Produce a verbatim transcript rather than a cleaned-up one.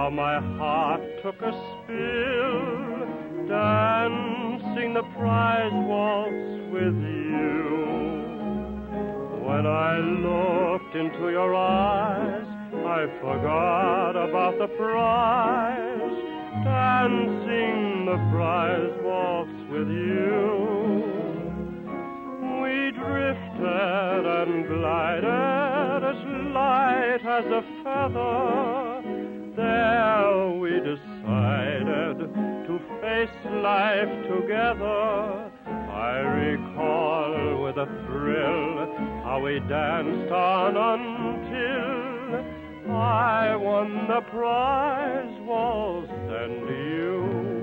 how my heart took a spill, dancing the prize waltz with you. When I looked into your eyes, I forgot about the prize, dancing the prize waltz with you. We drifted and glided as light as a feather. There we decided to face life together. I recall with a thrill how we danced on until I won the prize waltz and you